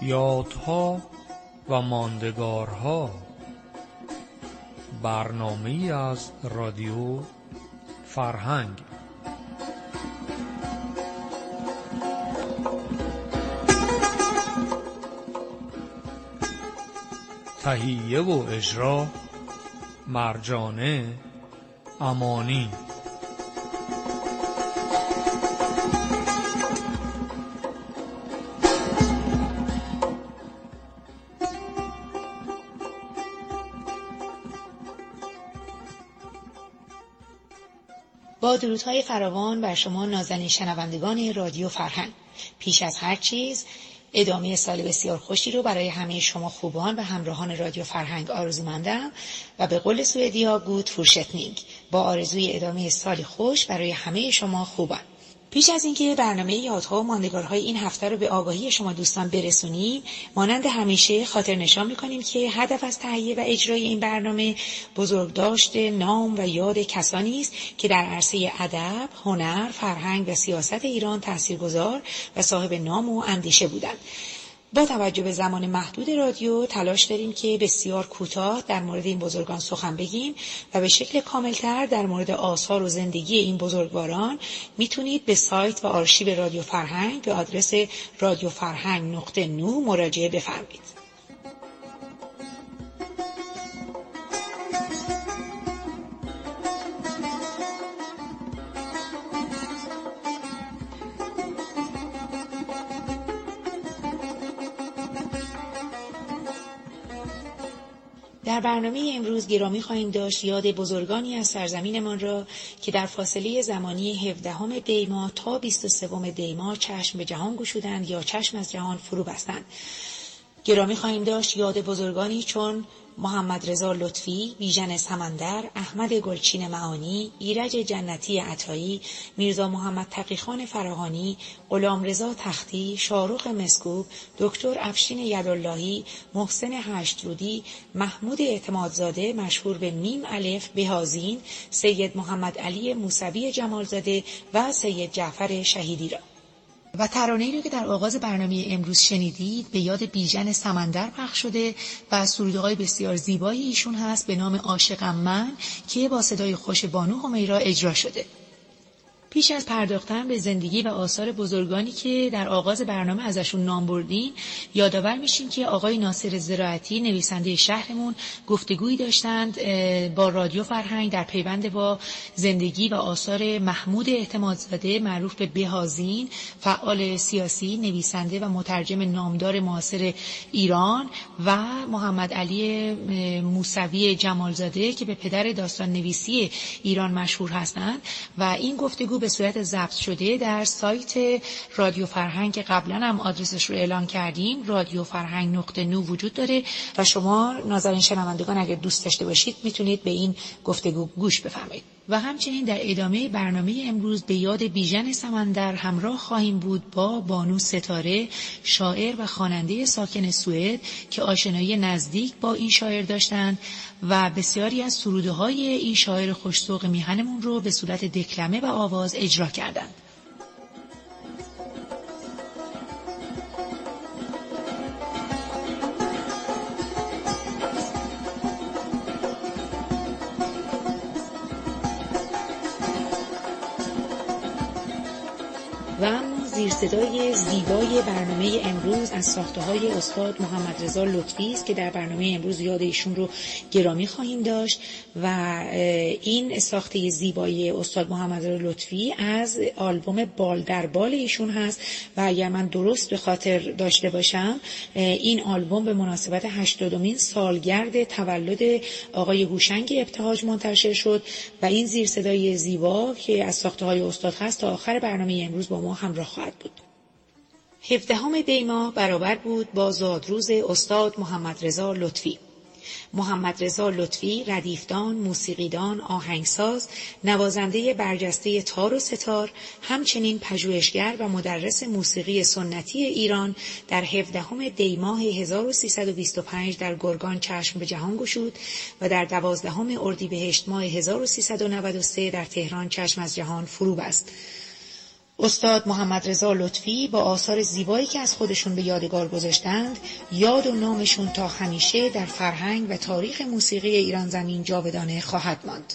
یادها و ماندگارها، برنامه‌ای از رادیو فرهنگ. تهیه و اجرا مرجانه امانی. با درودهای فراوان بر شما نازنین شنوندگان رادیو فرهنگ. پیش از هر چیز ادامه سال بسیار خوشی رو برای همه شما خوبان و همراهان رادیو فرهنگ آرزومندم و به قول سوئدی‌ها گود فورشتنینگ، با آرزوی ادامه سال خوش برای همه شما خوبان. پیش از اینکه برنامه یادها و ماندگارهای این هفته رو به آگاهی شما دوستان برسونیم، مانند همیشه خاطر نشان می‌کنیم که هدف از تهیه و اجرای این برنامه بزرگداشت نام و یاد کسانی است که در عرصه ادب، هنر، فرهنگ و سیاست ایران تاثیرگذار و صاحب نام و اندیشه بودند. با توجه به زمان محدود رادیو تلاش داریم که بسیار کوتاه در مورد این بزرگان سخن بگیم و به شکل کاملتر در مورد آثار و زندگی این بزرگواران میتونید به سایت و آرشیو رادیو فرهنگ به آدرس radioffarhang.nu مراجعه بفرمایید. در برنامه امروز گرامی خواهیم داشت یاد بزرگانی از سرزمینمان را که در فاصله زمانی 17 دی ماه تا 23 دی ماه چشم به جهان گشودند یا چشم از جهان فرو بستند. گرامی خواهیم داشت یاد بزرگانی چون محمد رضا لطفی، بیژن سمندر، احمد گلچین معانی، ایرج جنتی عطایی، میرزا محمد تقیخان فراهانی، غلامرضا تختی، شاروخ مسکوب، دکتر افشین یداللهی، محسن هشترودی، محمود اعتمادزاده مشهور به میم الف بهازین، سید محمد علی موسوی جمالزاده و سید جعفر شهیدی را. و ترانه‌ای رو که در آغاز برنامه امروز شنیدید به یاد بیژن سمندر پخش شده و سروده‌های بسیار زیبایی ایشون هست به نام عاشقم من که با صدای خوش بانو همیرا اجرا شده. پیش از پرداختن به زندگی و آثار بزرگانی که در آغاز برنامه ازشون نام بردیم، یادآور میشیم که آقای ناصر زراعتی نویسنده شهرمون گفتگویی داشتند با رادیو فرهنگ در پیوند با زندگی و آثار محمود اعتمادزاده معروف به بهازین، فعال سیاسی، نویسنده و مترجم نامدار معاصر ایران، و محمد علی موسوی جمالزاده که به پدر داستان نویسی ایران مشهور هستند. و این گفتگو به صورت ضبط شده در سایت رادیو فرهنگ که قبلا هم آدرسش رو اعلان کردیم radioffarhang.nu وجود داره و شما ناظرین شنوندگان اگر دوست داشته باشید میتونید به این گفتگو گوش بفرمایید. و همچنین در ادامه برنامه امروز به یاد بیژن سمندر همراه خواهیم بود با بانو ستاره، شاعر و خواننده ساکن سوئد که آشنایی نزدیک با این شاعر داشتند و بسیاری از سروده‌های این شاعر خوش‌ذوق میهنمون رو به صورت دکلمه و آواز اجرا کردند. و اما زیر صدای زیبای برنامه امروز از ساخته‌های استاد محمد رضا لطفی است که در برنامه امروز یاد ایشون رو گرامی خواهیم داشت و این ساخته زیبای استاد محمد رضا لطفی از آلبوم بال در بال ایشون هست و اگر من درست به خاطر داشته باشم این آلبوم به مناسبت 80مین سالگرد تولد آقای هوشنگ ابتهاج منتشر شد و این زیر صدای زیبا که از ساخته‌های استاد هست تا آخر برنامه امروز با ما همراه خواهد بود. 17 دی ماه برابر بود با زادروز استاد محمد رضا لطفی. محمد رضا لطفی ردیفدان، موسیقیدان، آهنگساز، نوازنده برجسته تار و ستار، همچنین پژوهشگر و مدرس موسیقی سنتی ایران در 17 دی ماه 1325 در گرگان چشم به جهان گشود و در 12 اردیبهشت ماه 1393 در تهران چشم از جهان فرو بست. استاد محمد رضا لطفی با آثار زیبایی که از خودشون به یادگار گذاشتند، یاد و نامشون تا همیشه در فرهنگ و تاریخ موسیقی ایران زمین جاودانه خواهد ماند.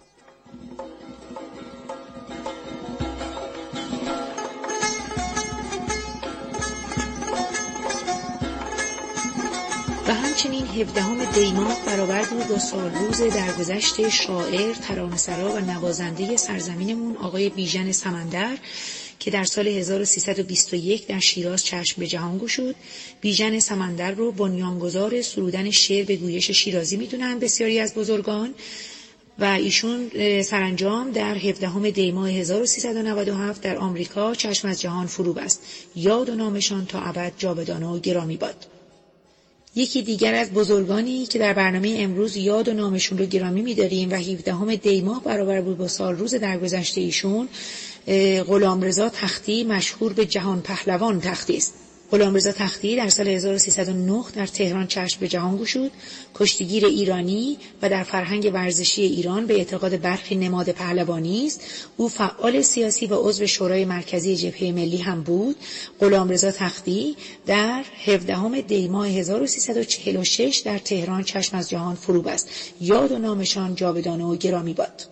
و همچنین 17 دی ماه برابر بود با سالروز درگذشت شاعر، ترانه‌سرا و نوازنده سرزمینمون آقای بیژن سمندر که در سال 1321 در شیراز چشم به جهان گشود. بیژن سمندر رو بنیانگذار سرودن شعر به گویش شیرازی میدونن بسیاری از بزرگان و ایشون سرانجام در 17 دی ماه 1397 در آمریکا چشم از جهان فرو بست. یاد و نامشان تا ابد جاودانه و گرامی باد. یکی دیگر از بزرگانی که در برنامه امروز یاد و نامشون رو گرامی می‌داریم و 17 دی ماه برابر بود با سال روز درگذشته ایشون، غلامرضا تختی مشهور به جهان پهلوان تختی است. غلامرضا تختی در سال 1309 در تهران چشم به جهان گشود. کشتیگیر ایرانی و در فرهنگ ورزشی ایران به اعتقاد برخی نماد پهلوانی است. او فعال سیاسی و عضو شورای مرکزی جبهه ملی هم بود. غلامرضا تختی در 17 دی ماه 1346 در تهران چشم از جهان فرو بست. یاد و نامشان جاودانه و گرامی باد.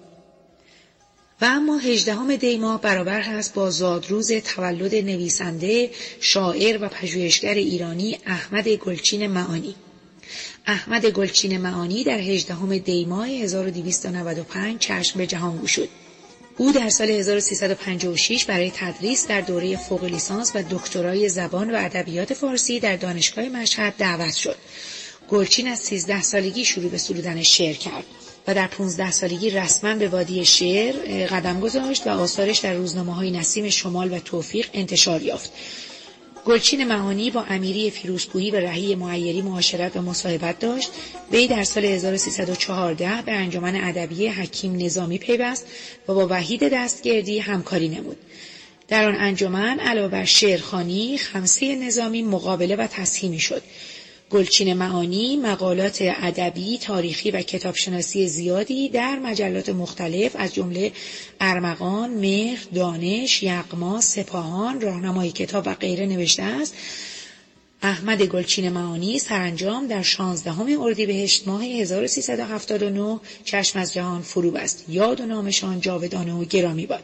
و اما 18 دی ماه برابر هست با زادروز تولد نویسنده، شاعر و پژوهشگر ایرانی احمد گلچین معانی. احمد گلچین معانی در 18 دی ماه 1295 چشم به جهان گشود. او در سال 1356 برای تدریس در دوره فوق لیسانس و دکترای زبان و ادبیات فارسی در دانشگاه مشهد دعوت شد. گلچین از 13 سالگی شروع به سرودن شعر کرد و در 15 سالگی رسما به وادی شعر قدم گذاشت و آثارش در روزنامه‌های نسیم شمال و توفیق انتشار یافت. گلچین معانی با امیری فیروزکوهی و رهی معیری معاشرت و مصاحبت داشت. وی در سال 1314 به انجمن ادبی حکیم نظامی پیوست و با وحید دستگردی همکاری نمود. در آن انجمن علاوه بر شعرخوانی، خمسه نظامی مقابله و تصحیح شد. گلچین معانی مقالات ادبی، تاریخی و کتابشناسی زیادی در مجلات مختلف از جمله ارمغان، مهر، دانش، یغما، سپاهان، راهنمای کتاب و غیره نوشته است. احمد گلچین معانی سرانجام در 16 اردیبهشت ماه 1379 چشم از جهان فرو بست. یاد و نامشان جاودانه و گرامی باد.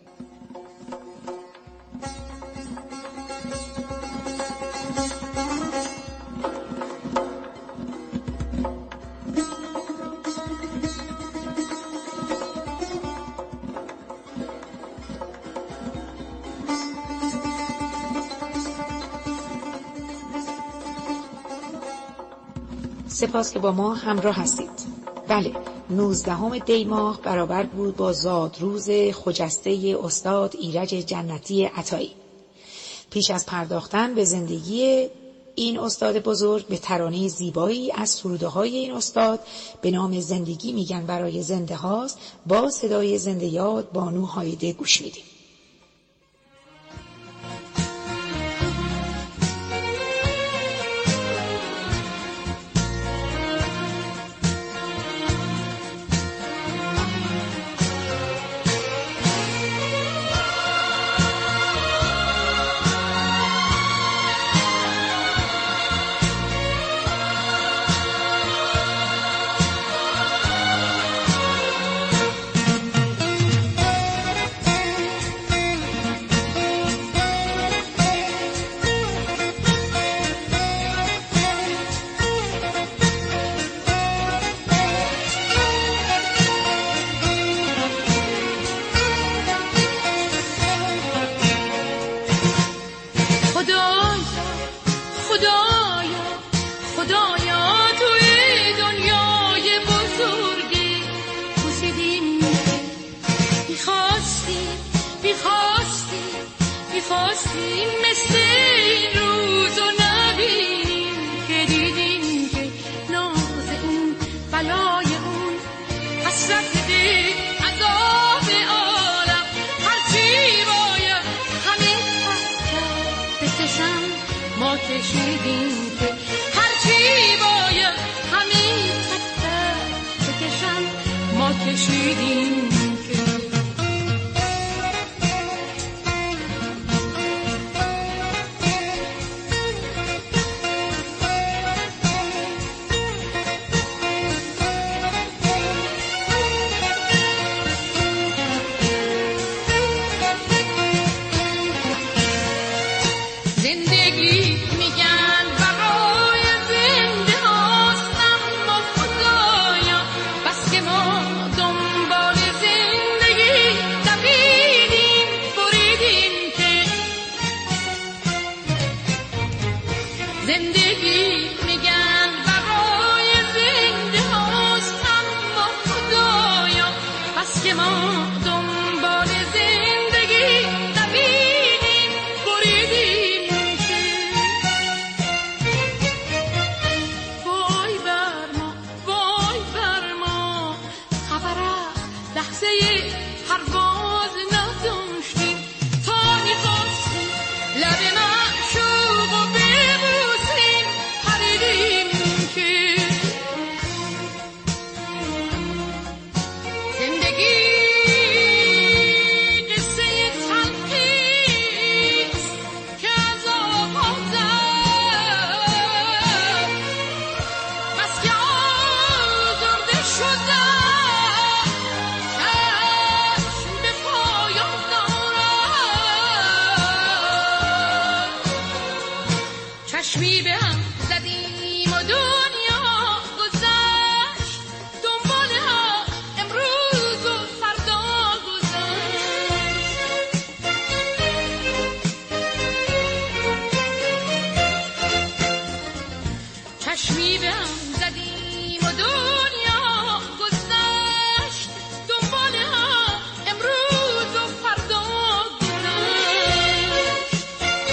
سپاس که با ما همراه هستید. بله، 19 دی ماه برابر بود با زادروز خجسته استاد ایرج جنتی عطایی. پیش از پرداختن به زندگی این استاد بزرگ به ترانه زیبایی از سروده‌های این استاد به نام زندگی میگن برای زنده هاست با صدای زنده یاد بانو هایده گوش میدیم. چشمی به هم زدیم و دنیا گذشت دنبال هم امروز و فردا گذشت.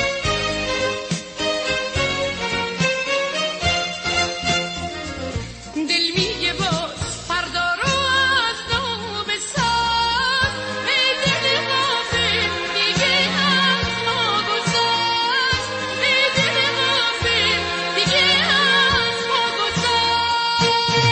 دل میگه باز فردا رو از نو بساز، ای دل غافل دیگه از ما گذشت، ای دل غافل دیگه از ما گذشت.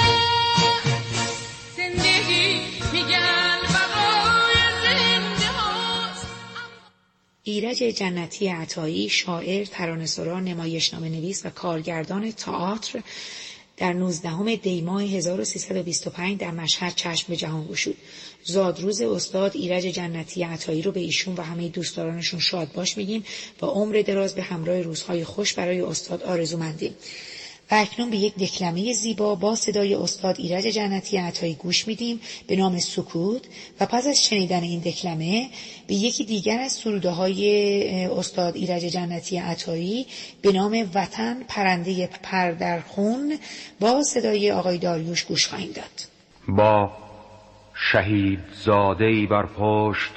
زندگی میگن بقای زنده هاست. ایرج جنتی عطایی، شاعر، ترانه‌سرا، نمایشنامه نویس و کارگردان تئاتر، در 19 دی ماه 1325 در مشهد چشم به جهان گشود. زادروز استاد ایرج جنتی عطایی رو به ایشون و همه دوستدارانشون شاد باش میگیم و عمر دراز به همراه روزهای خوش برای استاد آرزومندیم. و اکنون به یک دکلمه زیبا با صدای استاد ایرج جنتی عطایی گوش میدیم به نام سکوت، و پس از شنیدن این دکلمه به یکی دیگر از سروده‌های استاد ایرج جنتی عطایی به نام وطن پرنده پر در خون با صدای آقای داریوش گوش خواهیم داد. با شهید زاده‌ای بر پشت،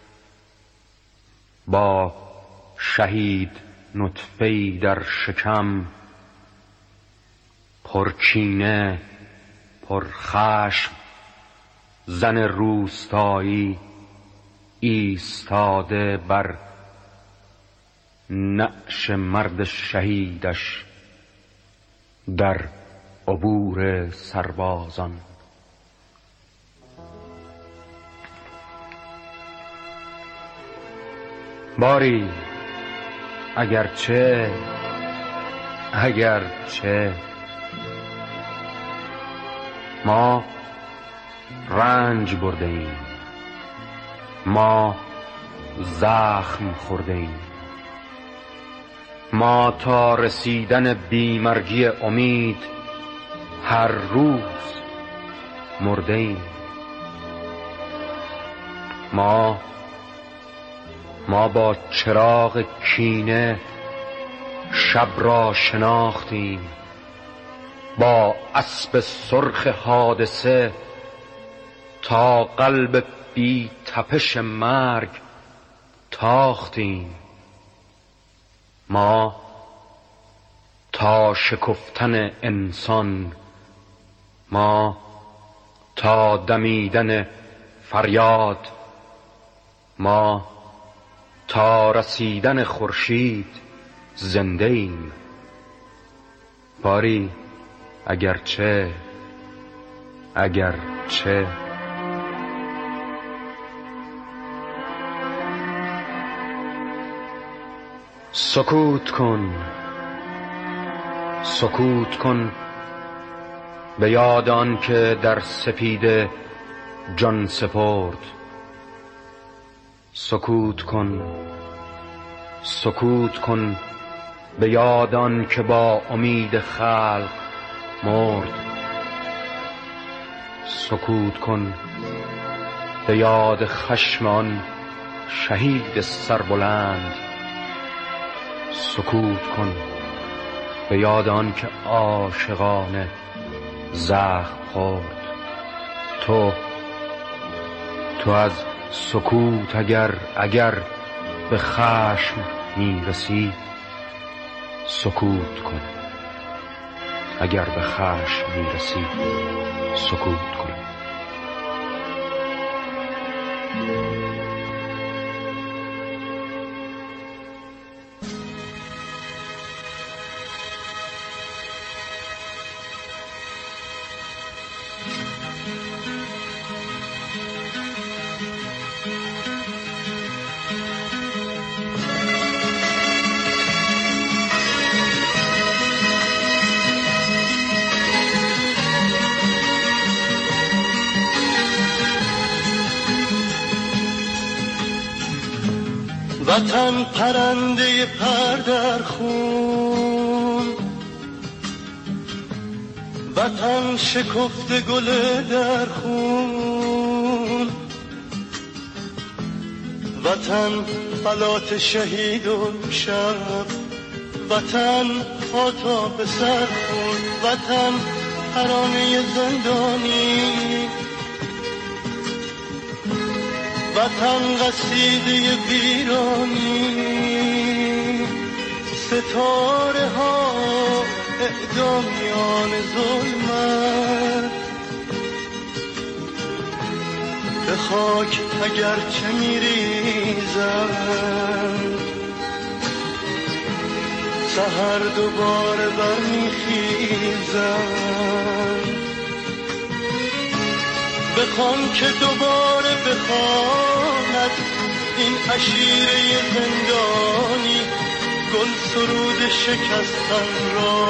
با شهید نطفه‌ای در شکم، پرکینه پرخشم زن روستایی ایستاده بر نعش مرد شهیدش در عبور سربازان. باری اگرچه ما رنج برده ایم، ما زخم خورده ایم، ما تا رسیدن بیمرگی امید هر روز مرده ایم، ما با چراغ کینه شب را شناختیم، با اسب سرخ حادثه تا قلب بی تپش مرگ تاختیم، ما تا شکفتن انسان، ما تا دمیدن فریاد، ما تا رسیدن خورشید زنده ایم. باری اگرچه سکوت کن به یاد آن که در سپیده جان سپرد. سکوت کن به یاد آن که با امید خلق مرد. سکوت کن به یاد خشم آن شهید سربلند. سکوت کن به یاد آن که عاشقانه زخم خورد. تو از سکوت اگر به خشم میرسی، سکوت کن. اگر به خشم میرسی سکوت کن. وطن پرنده پر در خون، وطن شکفته گل در خون، وطن فلات شهید و شب، وطن پا تا به سر خون. وطن ترانه زندانی، وطن قصیده ویرانی، ستاره ها اعدامیان ظلمت. به خاک اگرچه میریزند، سحر دوباره برمیخیزند. بخوان که دوباره بخواند این عشیره زندانی گل سرود شکستن را.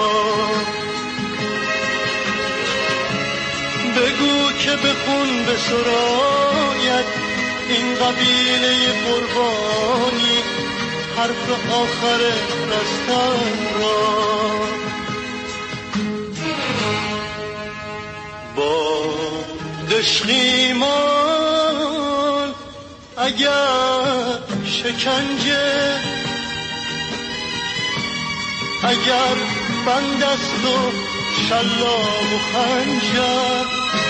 بگو که به خون بسراید این قبیله قربانی حرف آخر رستن را. با دشخیمان اگر شکنجه، اگر بند است و شلاق و خنجر،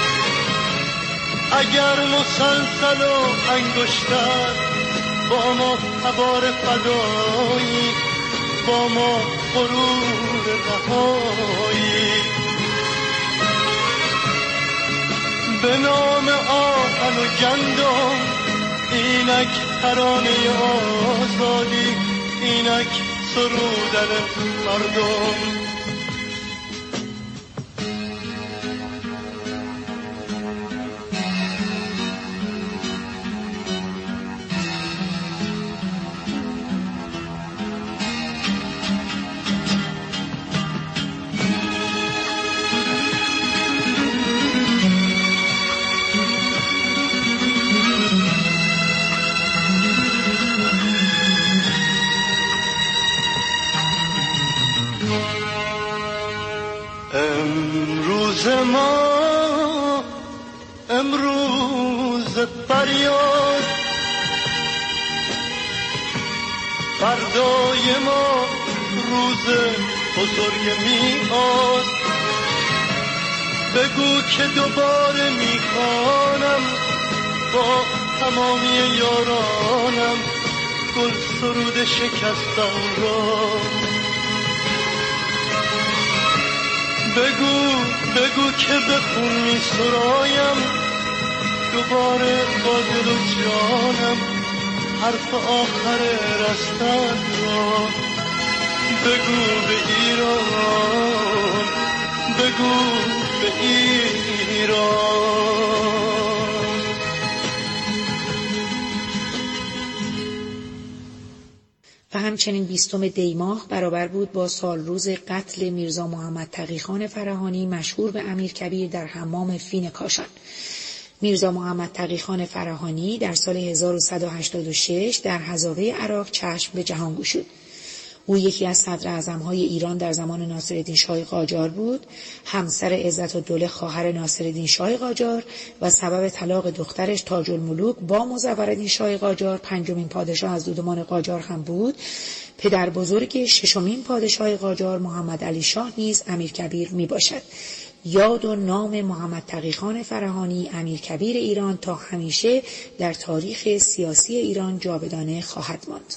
اگر مسلسل و انگشتر، با ما تبار فدایی، با ما غرور رهایی. به نام آهن و گندم اینک ترانه آزادی، اینک سرودن مردم. امروز فریاد، فردای ما روز بزرگ میاد. بگو که دوباره میخوانم با تمامی یارانم گل سرود شکستن را. بگو که به خون می سرایم دوباره با دل و جانم حرف آخر رستن را. بگو به ایران، بگو به ایران. و همچنین 20 دی ماه برابر بود با سال روز قتل میرزا محمد تقی‌خان فراهانی مشهور به امیرکبیر در حمام فین کاشان. میرزا محمد تقی‌خان فراهانی در سال 1186 در حضاوی عراق چشم به جهان گشود. او یکی از صدراعظم‌های ایران در زمان ناصرالدین شاه قاجار بود، همسر عزت‌الدوله خواهر ناصرالدین شاه قاجار و سبب طلاق دخترش تاج الملوک با مزورالدین شاه قاجار، پنجمین پادشاه از دودمان قاجار هم بود. پدر بزرگ ششمین پادشاه قاجار محمد علی شاه نیز امیرکبیر می باشد. یاد و نام محمد تقی‌خان فراهانی امیرکبیر ایران تا همیشه در تاریخ سیاسی ایران جاودانه خواهد ماند.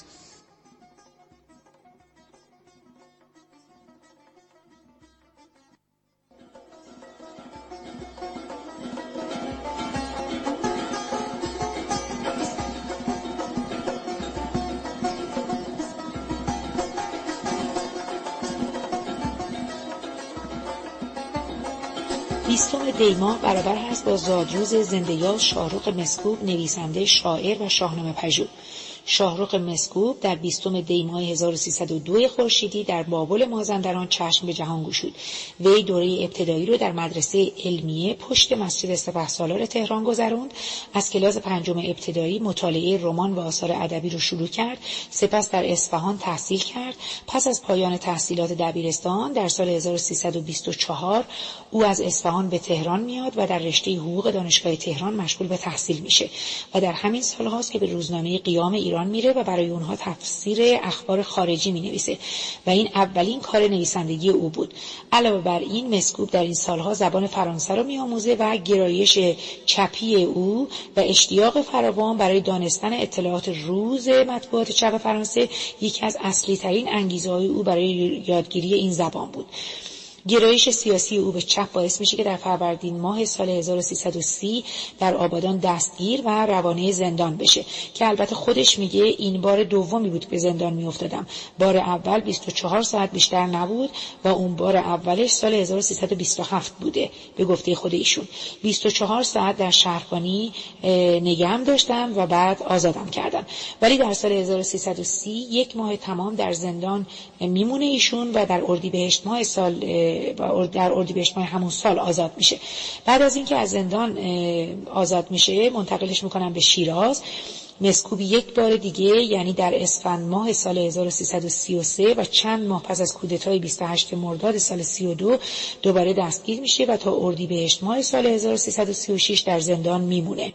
دی ماه برابر هست با زادروز زنده‌یاد شاهرخ مسکوب، نویسنده، شاعر و شاهنامه پژوه. شاهرخ مسکوب در 20 دی ماه 1302 خورشیدی در بابل مازندران چشم به جهان گشود. وی دوره ابتدایی رو در مدرسه علمیه پشت مسجد سپهسالار تهران گذراند. از کلاس 5 ابتدایی مطالعه رمان و آثار ادبی رو شروع کرد. سپس در اصفهان تحصیل کرد. پس از پایان تحصیلات دبیرستان در سال 1324 او از اصفهان به تهران میاد و در رشته حقوق دانشگاه تهران مشغول به تحصیل میشه و در همین سال هاست که به روزنامه قیام ایران ایران میره و برای اونها تفسیر اخبار خارجی مینویسه و این اولین کار نویسندگی او بود. علاوه بر این مسکوب در این سالها زبان فرانسه رو میآموزه و گرایش چپی او و اشتیاق فراوان برای دانستن اطلاعات روز مطبوعات چپ فرانسه یکی از اصلی ترین انگیزه‌های او برای یادگیری این زبان بود. گرایش سیاسی او به چپ باعث میشه که در فروردین ماه سال 1330 در آبادان دستگیر و روانه زندان بشه که البته خودش میگه این بار دومی بود که زندان میافتادم. بار اول 24 ساعت بیشتر نبود و اون بار اولش سال 1327 بوده. به گفته خود ایشون 24 ساعت در شهربانی نگهم داشتم و بعد آزادم کردم. ولی در سال 1330 یک ماه تمام در زندان میمونه ایشون و در اردیبهشت ماه در اردیبهشت ماه همون سال آزاد میشه. بعد از اینکه از زندان آزاد میشه منتقلش میکنن به شیراز. مسکوب یک بار دیگه یعنی در اسفند ماه سال 1333 و چند ماه پس از کودتای 28 مرداد سال 32 دوباره دستگیر میشه و تا اردیبهشت ماه سال 1336 در زندان میمونه.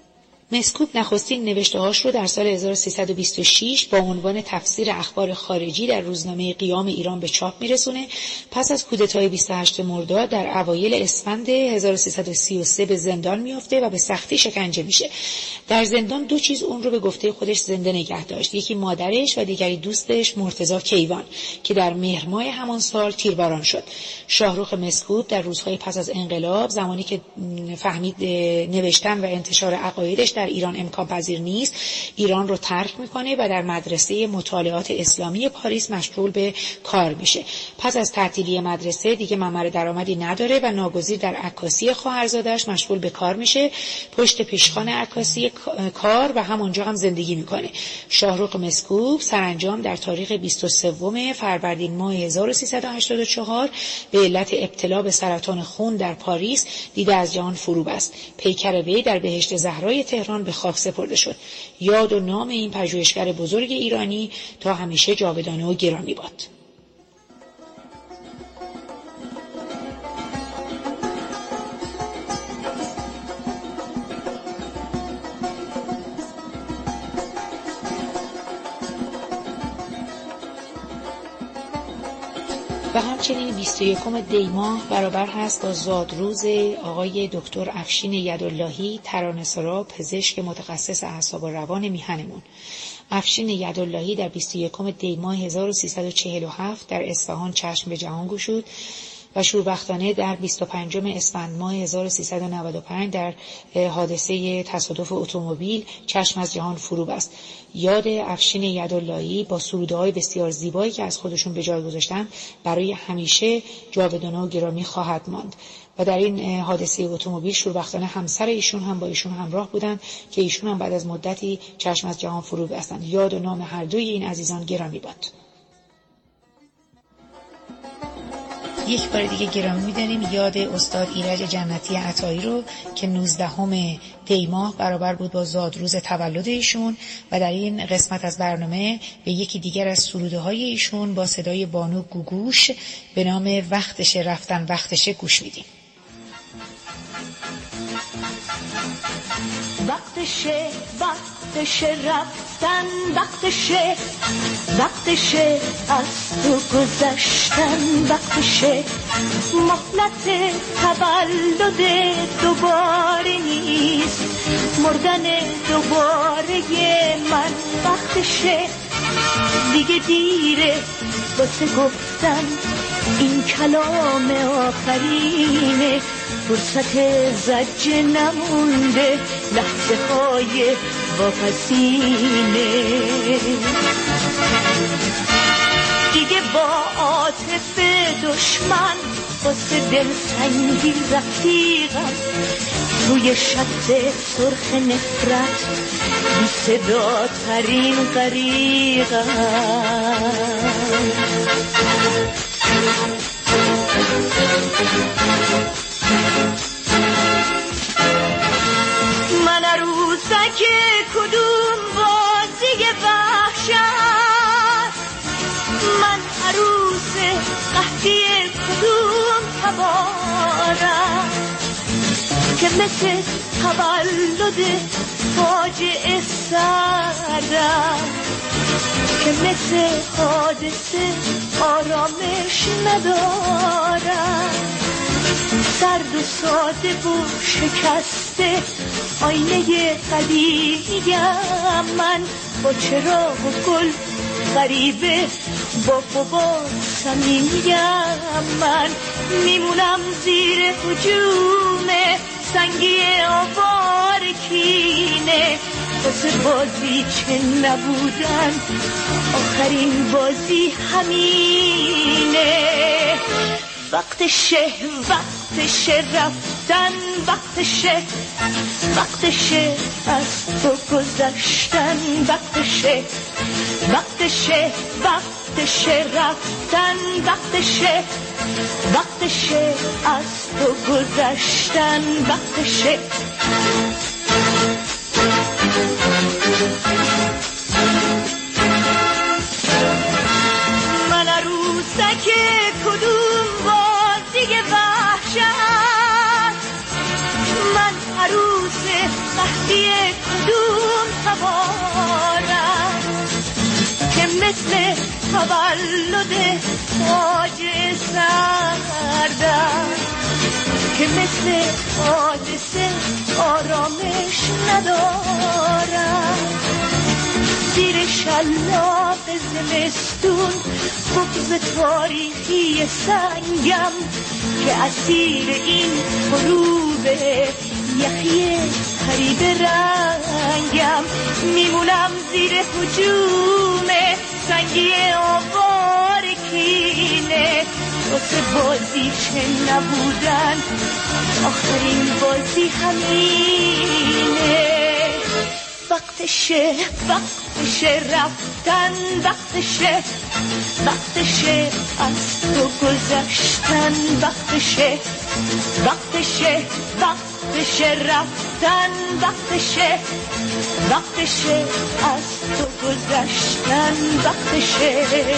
مسکوب نخستین نوشته‌هاش رو در سال 1326 با عنوان تفسیر اخبار خارجی در روزنامه قیام ایران به چاپ میرسونه. پس از کودتای 28 مرداد در اوایل اسفند 1333 به زندان میافته و به سختی شکنجه میشه. در زندان دو چیز اون رو به گفته خودش زنده نگه داشت، یکی مادرش و دیگری دوستش مرتضی کیوان که در مهر ماه همان سال تیرباران شد. شاهرخ مسکوب در روزهای پس از انقلاب زمانی که فهمید نوشتن و انتشار عقایدش در ایران امکان پذیر نیست، ایران رو ترک میکنه و در مدرسه مطالعات اسلامی پاریس مشغول به کار میشه. پس از تعطیلی مدرسه دیگه ممر درآمدی نداره و ناگزیر در عکاسی خواهرزاده‌اش مشغول به کار میشه. پشت پیشخوان عکاسی کار و همونجا هم زندگی میکنه. شاهرخ مسکوب سرانجام در تاریخ 23 فروردین ماه 1384 به علت ابتلا به سرطان خون در پاریس دیده از جهان فرو بست. پیکر وی در بهشت زهرای تهران به خاک سپرده شد. یاد و نام این پژوهشگر بزرگ ایرانی تا همیشه جاودانه و گرامی باد. و همچنین 21 دی ماه برابر هست با زادروز آقای دکتر افشین یداللهی، ترانه‌سرا، پزشک متخصص اعصاب و روان میهنمون. افشین یداللهی در 21 دی ماه 1347 در اصفهان چشم به جهان گشود و شوربختانه در 25 اسفند ماه 1395 در حادثه تصادف اتومبیل چشم از جهان فرو بست. یاد افشین یداللهی با سروده‌های بسیار زیبایی که از خودشون به جای گذاشتن برای همیشه جاودانه و گرامی خواهد ماند. و در این حادثه اتومبیل شوربختانه همسر ایشون هم با ایشون همراه بودن که ایشون هم بعد از مدتی چشم از جهان فرو بستند. یاد و نام هر دوی این عزیزان گرامی باد. یک بار دیگه گرامی می‌داریم یاد استاد ایرج جنتی عطایی رو که 19 دی ماه برابر بود با زادروز تولد ایشون و در این قسمت از برنامه به یکی دیگر از سروده‌های ایشون با صدای بانو گوگوش به نام وقتشه رفتن وقتشه گوش میدیم. وقتشه رفتن وقتشه از تو گذشتن وقتشه مهلت تولد دوباره نیست مردن دوباره من وقتشه دیگه دیره واسه گفتن این کلام آخرینه فرصت زجه نمونده لحظه های واپسینه دیگه با عاطف دشمن واسه دلتنگی رفیقم روی شط سرخ نفرت بی صدا ترین غریقم من عروسک کدوم بازی وحشت من عروس قحطی کدوم تبارم که مثل تولد فاجعه سردم که مثل حادثه آرامش ندارم. سرد و ساده و شکسته آینه قدیمیم من، با چراغ و گل غریبه، با بابا صمیمیم من. میمونم زیر هجوم سنگی آوار کینه، واسه بازی چه نبودن آخرین بازی همینه. وقتشه رفتن، وقتشه از تو گذشتن، وقتشه رفتن، وقتشه از تو گذشتن، وقتشه. من عروسک کدوم بازی وحشت، من عروس مهدی کدوم سوارم که مثل تولد فاجعه سردم، که مثل حادثه آرامش ندارم. زیر شلاق زمستون بغض تاریخی سنگم که اسیر این غروب یخی غریب رنگم. میمونم زیر هجوم سنگی آوار کینه، واسه بازی چه نبودن آخرین بازی همینه. وقتشه رفتن، وقتشه از تو گذشتن، وقتشه رفتن، وقتشه از تو گذشتن، وقتشه.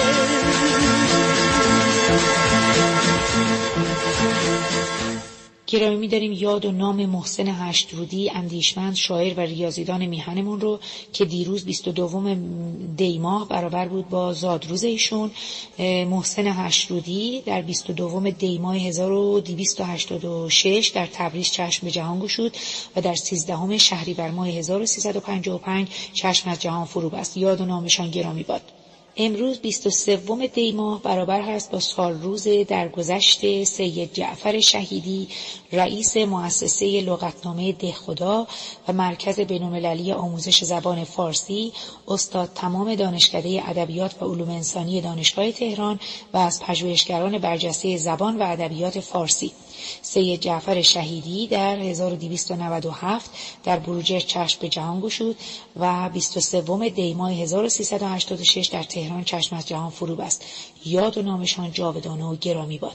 گرامی می‌داریم یاد و نام محسن هشترودی، اندیشمند، شاعر و ریاضیدان میهنمون رو که دیروز 22 دی ماه برابر بود با زادروز ایشون. محسن هشترودی در 22 دی ماه 1286 در تبریز چشم به جهان گشود و در 13 شهریور ماه 1355 چشم از جهان فرو بست. یاد و نامشان گرامی باد. امروز 23 دی ماه برابر هست با سالروز درگذشت سید جعفر شهیدی، رئیس مؤسسه لغتنامه دهخدا و مرکز بین‌المللی آموزش زبان فارسی، استاد تمام دانشکده ادبیات و علوم انسانی دانشگاه تهران و از پژوهشگران برجسته زبان و ادبیات فارسی. سید جعفر شهیدی در 1297 در بروجرد چشم به جهان گشود و 23 دی ماه 1386 در تهران چشم از جهان فرو بست. یاد و نامشان جاودانه و گرامی باد.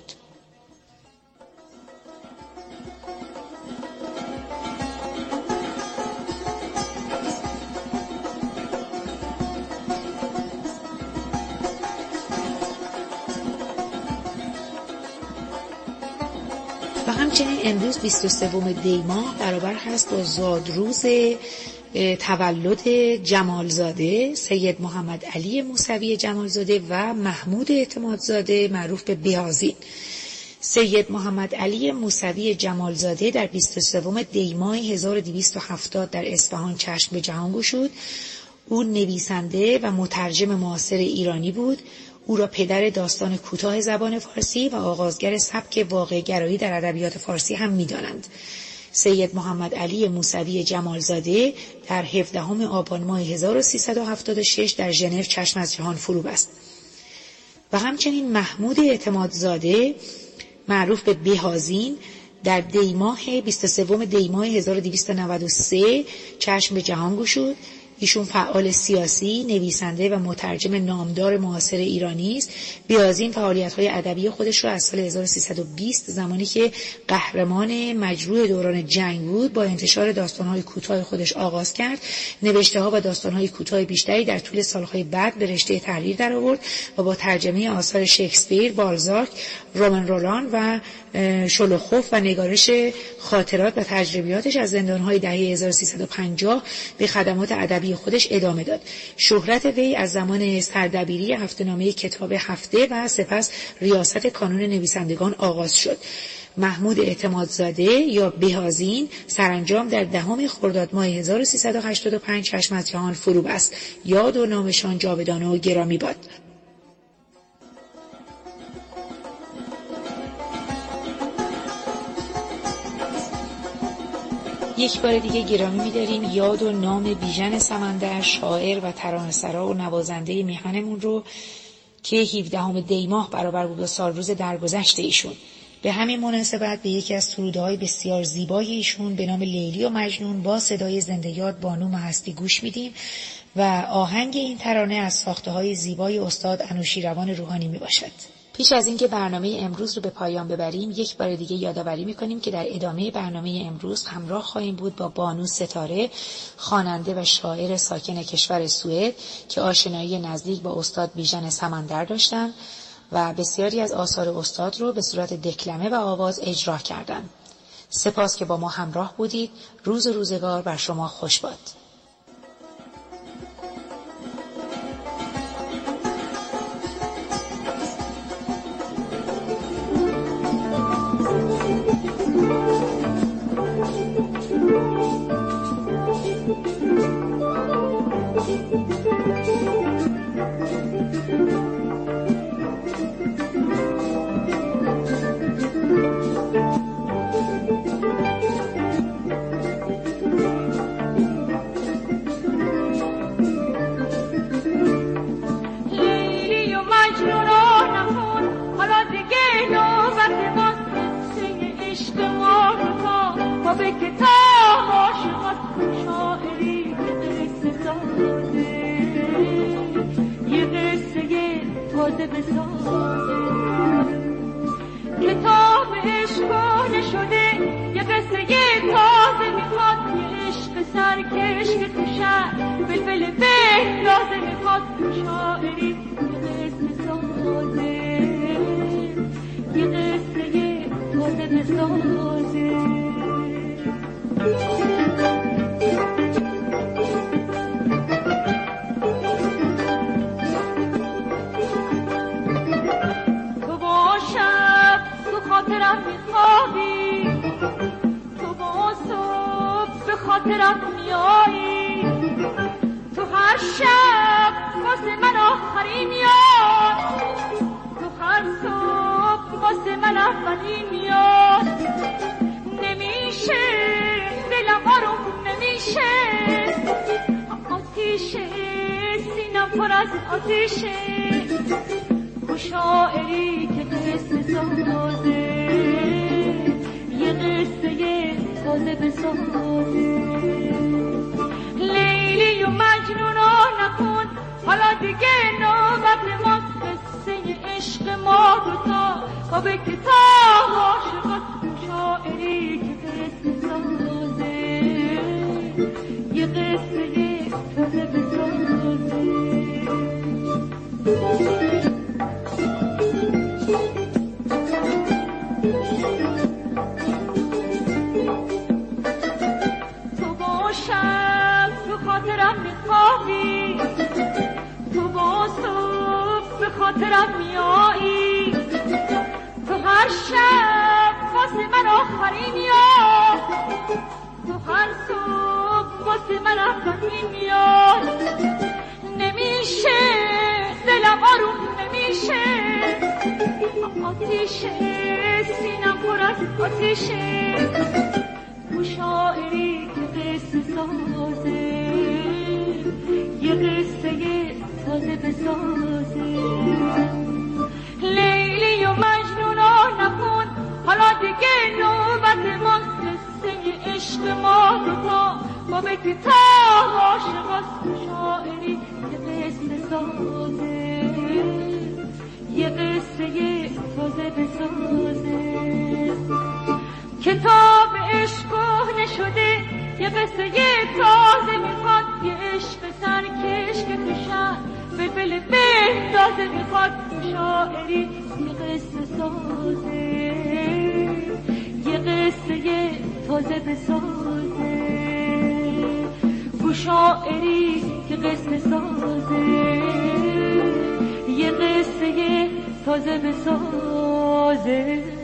و همچنین امروز 23 دی ماه برابر هست با زادروز تولد جمالزاده، سید محمد علی موسوی جمالزاده و محمود اعتمادزاده معروف به بهازین. سید محمد علی موسوی جمالزاده در 23 دی ماه 1270 در اصفهان چشم به جهان گشود. او نویسنده و مترجم معاصر ایرانی بود. او را پدر داستان کوتاه زبان فارسی و آغازگر سبک واقع‌گرایی در ادبیات فارسی هم می‌دانند. سید محمد علی موسوی جمالزاده در 17 آبان ماه 1376 در ژنو چشم از جهان فرو بست. و همچنین محمود اعتمادزاده معروف به بهازین در 23 دی ماه 1293 چشم به جهان گشود. ایشون فعال سیاسی، نویسنده و مترجم نامدار معاصر ایرانی است. بیازین فعالیت‌های ادبی خودش را از سال 1320 زمانی که قهرمان مجروح دوران جنگ بود با انتشار داستان‌های کوتاه خودش آغاز کرد. نوشته‌ها و داستان‌های کوتاه بیشتری در طول سال‌های بعد به رشته تحریر درآورد و با ترجمه آثار شکسپیر، بالزاک، رومن رولان و شولوخوف و نگارش خاطرات و تجربیاتش از زندان‌های دهه 1350 به خدمات ادبی خودش ادامه داد. شهرت وی از زمان سردبیری هفته‌نامه کتاب هفته و سپس ریاست کانون نویسندگان آغاز شد. محمود اعتمادزاده یا بهازین سرانجام در 10 خرداد ماه 1385 چشم از جهان فرو بست. یاد و نامشان جاودانه و گرامی باد. یک بار دیگه گرامی می‌داریم یاد و نام بیژن سمندر، شاعر و ترانه‌سرا و نوازنده میهنمون رو که 17 دی ماه برابر بود با سالروز درگذشت ایشون. به همین مناسبت به یکی از سروده‌های بسیار زیبای ایشون به نام لیلی و مجنون با صدای زنده‌یاد بانو مهستی گوش میدیم و آهنگ این ترانه از ساخته‌های زیبای استاد انوشیروان روحانی میباشد. پیش از اینکه برنامه امروز رو به پایان ببریم یک بار دیگه یادآوری می‌کنیم که در ادامه برنامه امروز همراه خواهیم بود با بانو ستاره، خواننده و شاعر ساکن کشور سوئد که آشنایی نزدیک با استاد بیژن سمندر داشتن و بسیاری از آثار استاد رو به صورت دکلمه و آواز اجرا کردند. سپاس که با ما همراه بودید. روز و روزگار بر شما خوش باد. به کتاب عاشق است شاعری که قصه سازه، یه قصه تازه بسازه. کتاب عشق کهنه شده، یه قصه تازه میخواد. یه عشق سرکش که توشن بلبل بهتازه میخواد. شاعری یه قصه سازه، یه قصه تازه بسازه. گو شاعری که قصه سازه، یه قصه تازه بسازه.